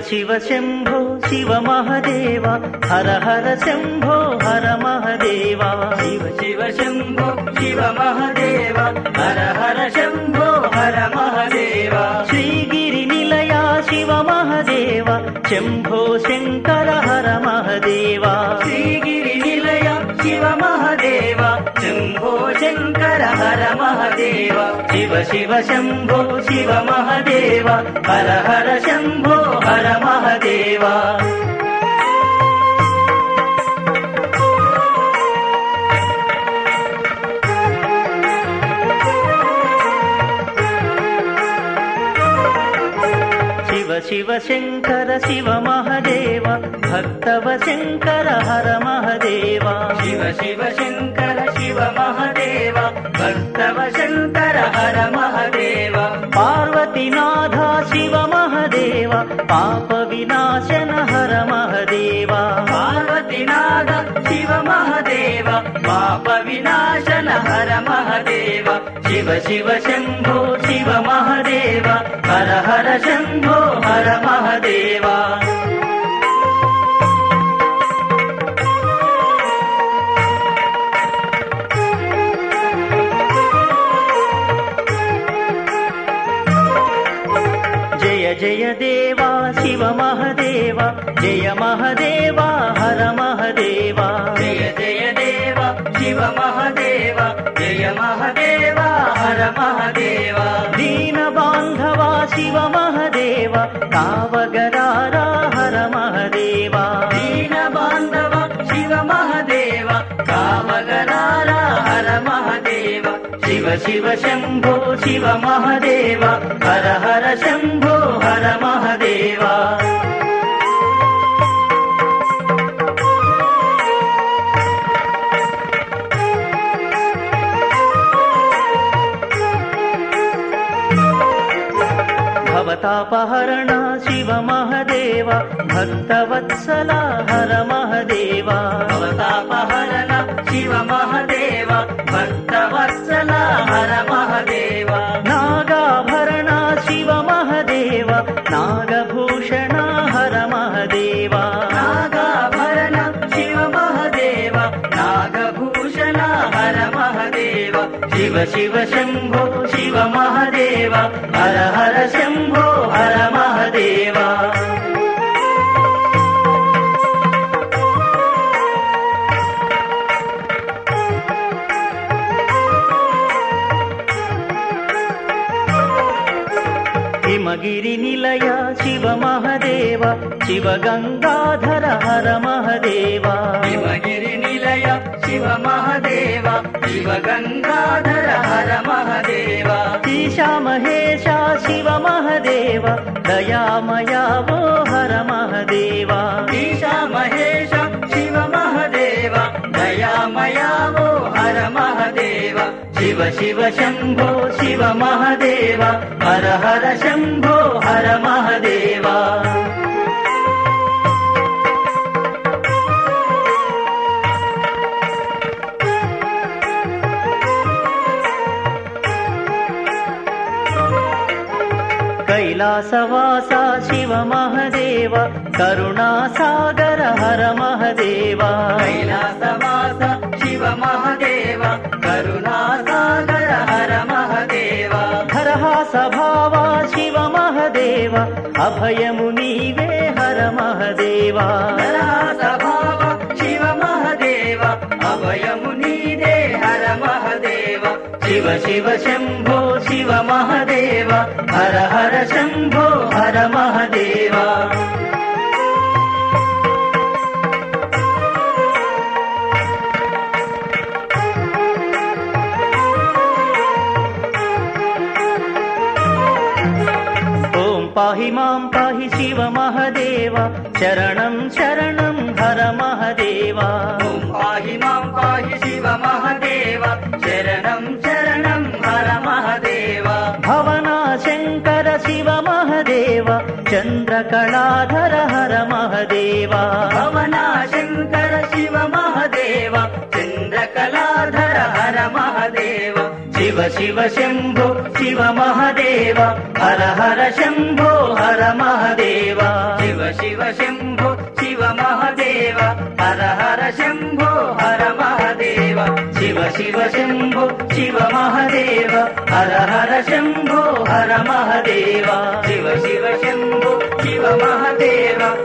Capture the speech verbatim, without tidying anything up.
शिव शम्भो शिव महदेव हर हर शम्भो हर महदेव शिव शिव शम्भो शिव महदेव हर हर शम्भो हर महदेव श्रीगिरिनिलया शिव महदेव शम्भो शङ्कर हर महदेव श्रीगिरिनिलया शिव महदेव शम्भो शङ्कर हर महदेव शिव शिव शम्भो शिव महदेव हर हर शम्भो हर महदेव शिव शिव शङ्कर शिव महदेव भक्तव शङ्कर हर महदेव शिव शिव शङ्कर शिव महदेव भक्तव शङ्कर हर महदेव पार्वतीनाथ शिव महदेव पाप विनाशन हर महदेव पार्वतीनाथ शिव महदेव पाप विनाशन हर महदेव शिव शिव शम्भो शिव महदेव हर हर शम्भो हर महदेव जय जय देवा शिव महदेव जय महदेवा हर महदेवा जय जय देव शिव महदेव जय महदेव हर महदेव दीन बान्धवा शिव महदेव कावगरारा हर महदेवा दीन बान्धव शिव महदेव कावगरारा हर महदेव शिव शिव शम्भो शिव महदेव हर हर शम्भो हर महदेव भवतापहरण शिव महदेव भक्तवत्सला हर महदेव भवतापहरण शिव महदेव भक्तवत्सला हर महदेव नागाभरण शिव महदेव नागभूषण हर महदेव नागाभरण शिव महदेव नागभूषण हर महदेव शिव शिव शम्भो शिव महदेव हर हर शम्भो हर महदेव हिमगिरिनिलय शिव महदेव शिव गंगाधर हर महदेव हिमगिरिनिलय शिव महदेव शिव गंगाधर हर महदेव ईशा महेशा शिव महदेव दयामया वो हर महदेव ईशा महेश शिव महदेव दयामया वो हर महदेव शिव शिव शम्भो शिव महदेव हर हर शम्भो हर महदेव कैलासवासा शिव महदेव करुणासागर हर महदेव कैलासवास शिव महदेव करुणासागर हर महदेव हरहासभावा शिव महदेव अभयमुनीवे हर महदेव हरहासभाव शिव महदेव अभयमुनीदे हर महदेव शिव शिव शम्भो शिव महदेव हर हर शम्भो हर महदेव ॐ पाहि मां पाहि शिव महदेव शरणं शरणं हर महदेव ॐ पाहि मां पाहि शिव महदेव शरणं शरणं हर महदेव भवना शङ्कर शिव महदेव चन्द्रकलाधर हर महदेव भवना शङ्कर शिव महदेव चन्द्रकलाधर हर महदेव శివ శివ శంభో శివ మహదేవ హర హర శంభో హర మహదేవ శివ శివ శంభో శివ మహదేవ హర హర శంభో హర మహదేవ శివ శివ శంభో శివ మహదేవ హర హర శంభో హర మహదేవ శివ శివ శంభో శివ మహదేవ